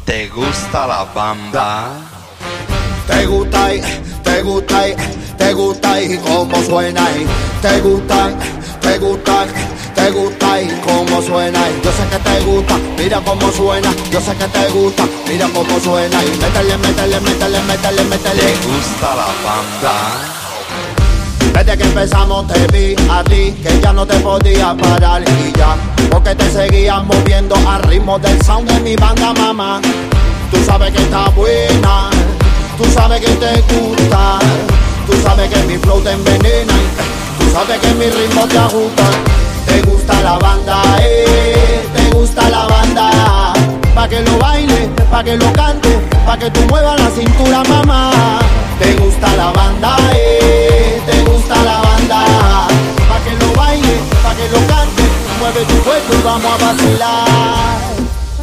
¿Te gusta la banda? Te gusta y, te gusta y, te gusta y cómo suena y te gusta, te gusta, te gusta y cómo suena y yo sé que te gusta, mira cómo suena, yo sé que te gusta, mira cómo suena y métele, métele, métele, métele, métele. ¿Te gusta la banda? Desde que empezamos te vi a ti, que ya no te podía parar y ya, porque te seguías moviendo al ritmo del sound de mi banda, mamá. Tú sabes que está buena, tú sabes que te gusta, tú sabes que mi flow te envenena, tú sabes que mi ritmo te ajusta. Te gusta la banda, te gusta la banda, pa' que lo baile, pa' que lo cante, pa' que tú muevas la cintura, mamá. Te gusta la banda, te gusta la banda, pa' que lo baile, pa' que lo cante, mueve tu cuerpo y vamos a vacilar.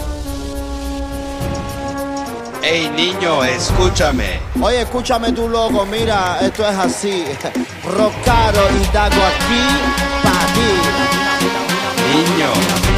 Ey niño, escúchame. Oye, escúchame tú loco, mira, esto es así. Rockaro y Dago aquí pa' ti. Niño,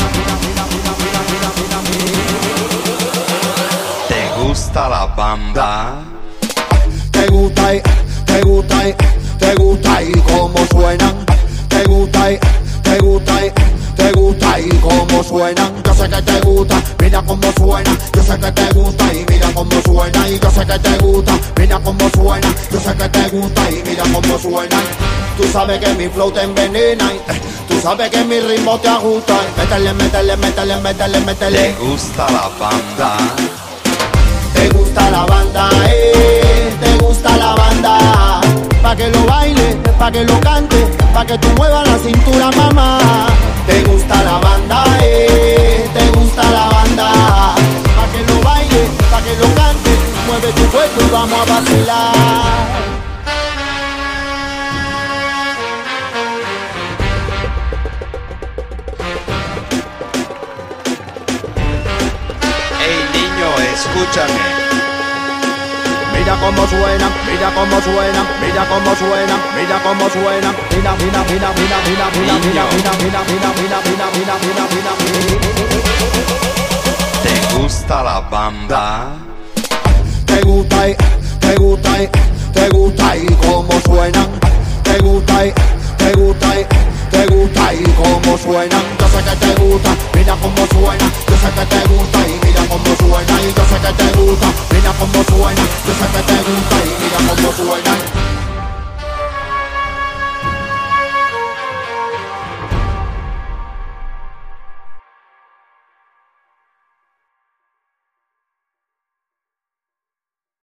¿te gusta la banda? Te gusta y, te gusta y, te gusta y cómo suenan. Te gusta y, te gusta y, te gusta y cómo suenan. Yo sé que te gusta, mira cómo suena. Yo sé que te gusta y mira cómo suena. Y yo sé que te gusta, mira cómo suena. Yo sé que te gusta y mira cómo suena. Tú sabes que mi flow te envenena. Tú sabes que mi ritmo te ajusta. Métele, métele, métele, métele, métele. ¿Te gusta la banda? Te gusta la banda, te gusta la banda, pa' que lo baile, pa' que lo cante, pa' que tú muevas la cintura, mamá. Te gusta la banda, te gusta la banda, pa' que lo baile, pa' que lo cante, mueve tu cuerpo y vamos a vacilar. Ey niño, escúchame. Mira cómo suena, mira cómo suena, mira cómo suena, mira cómo suena. Mira, mira, mira, mira, mira, mira, mira, mira, mira, mira, mira, mira, mira, mira, mira, mira. ¿Te gusta la banda? Te gusta y, te gusta y, te gusta y cómo suenan. Te gusta y, te gusta y, te gusta y cómo suenan. Yo sé que te gusta, mira cómo suena. Yo sé que te gusta y mira cómo suena. Y yo sé que te gusta, mira cómo suena. Yo sé que te gusta y mira cómo suena.